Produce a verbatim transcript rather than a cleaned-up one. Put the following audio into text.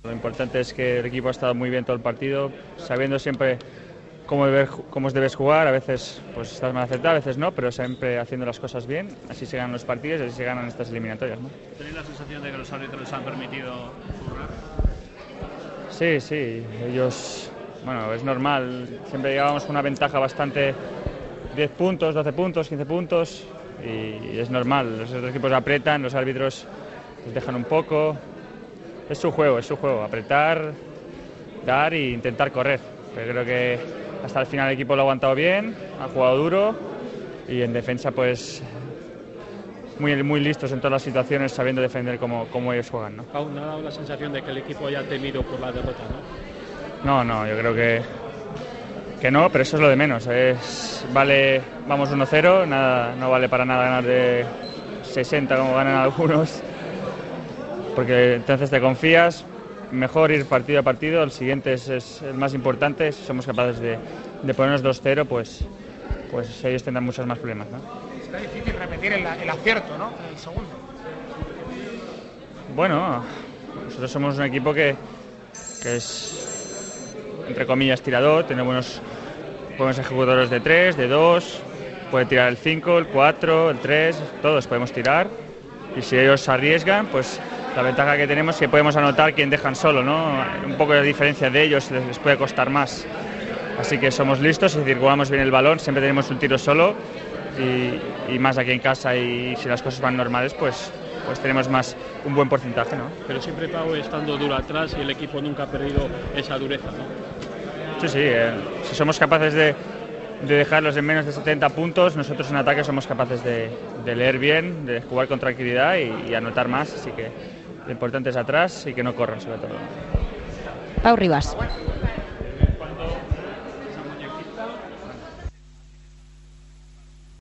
Lo importante es que el equipo ha estado muy bien todo el partido, sabiendo siempre cómo, deber, cómo debes jugar. A veces pues estás más acertado, a veces no, pero siempre haciendo las cosas bien. Así se ganan los partidos y así se ganan estas eliminatorias, ¿no? ¿Tenéis la sensación de que los árbitros les han permitido zurrar? Sí, sí, ellos, bueno, es normal. Siempre llegábamos con una ventaja bastante, diez puntos, doce puntos, quince puntos, y es normal. Los otros equipos apretan, los árbitros les dejan un poco. Es su juego, es su juego, apretar, dar e intentar correr. Pero creo que hasta el final el equipo lo ha aguantado bien, ha jugado duro y en defensa pues muy, muy listos en todas las situaciones, sabiendo defender como, como ellos juegan, ¿no? Aún no ha dado la sensación de que el equipo haya temido por la derrota, No, ¿no? no, yo creo que, que no, pero eso es lo de menos. Es, vale, vamos uno cero, nada, no vale para nada ganar de sesenta como ganan algunos, porque entonces te confías. Mejor ir partido a partido, el siguiente es, es el más importante. Si somos capaces de, de ponernos dos cero, pues, pues ellos tendrán muchos más problemas, ¿no? Será difícil repetir el, el acierto, ¿no? El segundo. Bueno, nosotros somos un equipo que, que es, entre comillas, tirador. Tiene buenos, buenos ejecutores de tres, de dos, puede tirar el cinco, el cuatro, el tres, todos podemos tirar. Y si ellos arriesgan, pues la ventaja que tenemos es que podemos anotar quien dejan solo, ¿no? Un poco de diferencia de ellos les, les puede costar más. Así que somos listos y circulamos bien el balón, siempre tenemos un tiro solo y, y más aquí en casa, y si las cosas van normales, pues, pues tenemos más un buen porcentaje, ¿no? Pero siempre Pau estando duro atrás y el equipo nunca ha perdido esa dureza, ¿no? Sí, sí, eh, si somos capaces de, de dejarlos en menos de setenta puntos, nosotros en ataque somos capaces de, de leer bien, de jugar con tranquilidad y, y anotar más, así que lo importante es atrás y que no corran sobre todo. Pau Ribas.